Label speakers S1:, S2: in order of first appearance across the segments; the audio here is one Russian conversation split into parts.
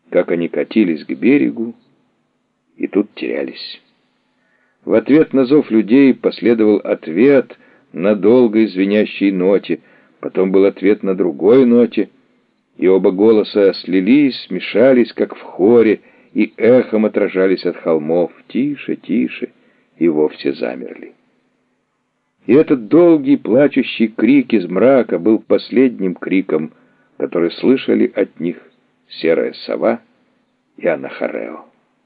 S1: как они катились к берегу и тут терялись. В ответ на зов людей последовал ответ на долгой звенящей ноте, потом был ответ на другой ноте, и оба голоса слились, смешались, как в хоре, и эхом отражались от холмов: «Тише, тише!» и вовсе замерли. И этот долгий плачущий крик из мрака был последним криком, который слышали от них серая сова и Анахарео.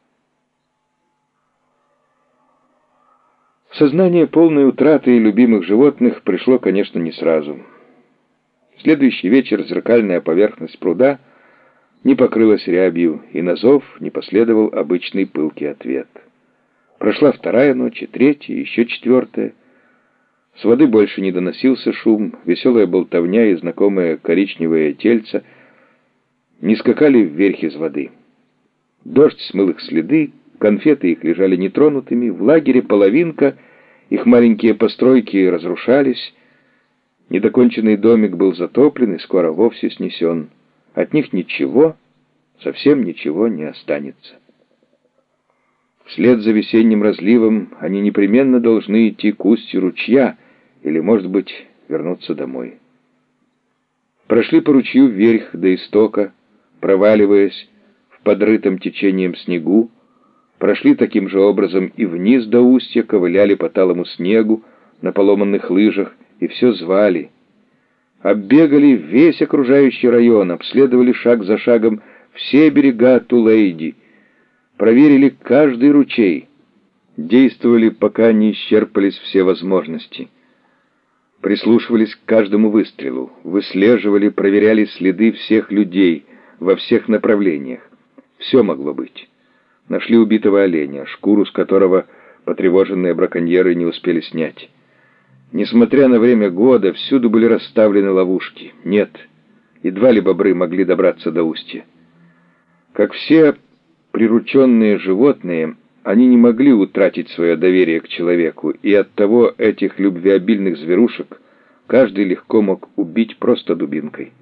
S1: Сознание полной утраты любимых животных пришло, конечно, не сразу. В следующий вечер зеркальная поверхность пруда не покрылась рябью, и на зов не последовал обычный пылкий ответ. Прошла вторая ночь, и третья, еще четвертая. С воды больше не доносился шум, веселая болтовня и знакомое коричневое тельце не скакали вверх из воды. Дождь смыл их следы, конфеты их лежали нетронутыми, в лагере половинка, их маленькие постройки разрушались, недоконченный домик был затоплен и скоро вовсе снесен. От них ничего, совсем ничего не останется. Вслед за весенним разливом они непременно должны идти к устью ручья или, может быть, вернуться домой. Прошли по ручью вверх до истока, проваливаясь в подрытом течением снегу, прошли таким же образом и вниз до устья, ковыляли по талому снегу на поломанных лыжах и все звали. Оббегали весь окружающий район, обследовали шаг за шагом все берега Тулейди, проверили каждый ручей, действовали, пока не исчерпались все возможности. Прислушивались к каждому выстрелу, выслеживали, проверяли следы всех людей во всех направлениях. Все могло быть. Нашли убитого оленя, шкуру с которого потревоженные браконьеры не успели снять. Несмотря на время года, всюду были расставлены ловушки. Нет, едва ли бобры могли добраться до устья. Как все прирученные животные, они не могли утратить свое доверие к человеку, и оттого этих любвеобильных зверушек каждый легко мог убить просто дубинкой.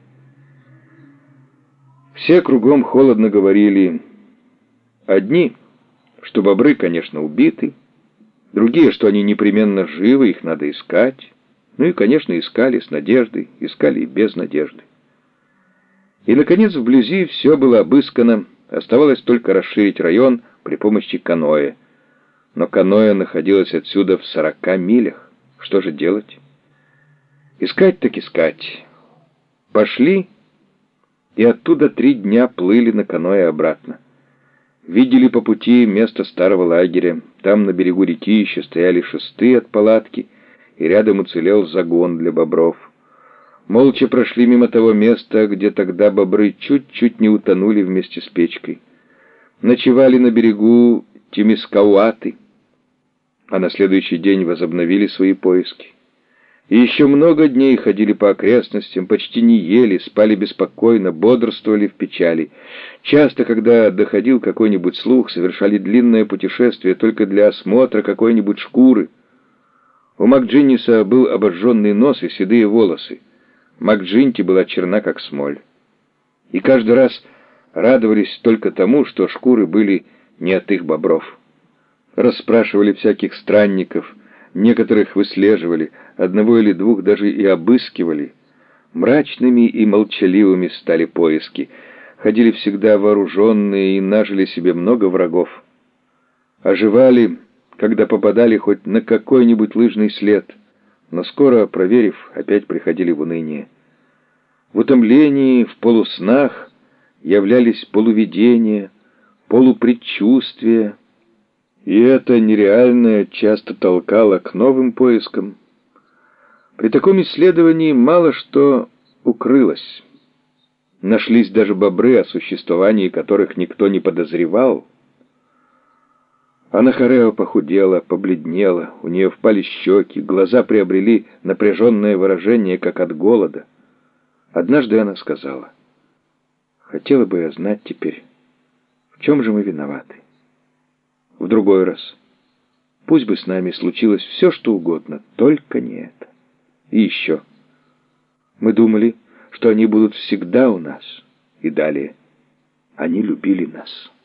S1: Все кругом холодно говорили: одни, что бобры, конечно, убиты, другие, что они непременно живы, их надо искать. Ну и, конечно, искали с надеждой, искали и без надежды. И, наконец, вблизи все было обыскано, оставалось только расширить район при помощи каноэ. Но каноэ находилось отсюда в 40 милях. Что же делать? Искать так искать. Пошли, и оттуда 3 дня плыли на каноэ обратно. Видели по пути место старого лагеря. Там на берегу реки еще стояли шесты от палатки, и рядом уцелел загон для бобров. Молча прошли мимо того места, где тогда бобры чуть-чуть не утонули вместе с печкой. Ночевали на берегу Тимискауаты, а на следующий день возобновили свои поиски. И еще много дней ходили по окрестностям, почти не ели, спали беспокойно, бодрствовали в печали. Часто, когда доходил какой-нибудь слух, совершали длинное путешествие только для осмотра какой-нибудь шкуры. У Макджинниса был обожженный нос и седые волосы. Макджинти была черна, как смоль. И каждый раз радовались только тому, что шкуры были не от их бобров. Расспрашивали всяких странников, некоторых выслеживали, одного или двух даже и обыскивали. Мрачными и молчаливыми стали поиски. Ходили всегда вооруженные и нажили себе много врагов. Оживали, когда попадали хоть на какой-нибудь лыжный след, но скоро, проверив, опять приходили в уныние. В утомлении, в полуснах являлись полувидения, полупредчувствия, и это нереальное часто толкало к новым поискам. При таком исследовании мало что укрылось. Нашлись даже бобры, о существовании которых никто не подозревал. Анахарео похудела, побледнела, у нее впали щеки, глаза приобрели напряженное выражение, как от голода. Однажды она сказала: «Хотела бы я знать теперь, в чем же мы виноваты». В другой раз: «Пусть бы с нами случилось все, что угодно, только не это». И еще: «Мы думали, что они будут всегда у нас». И далее: Они любили нас.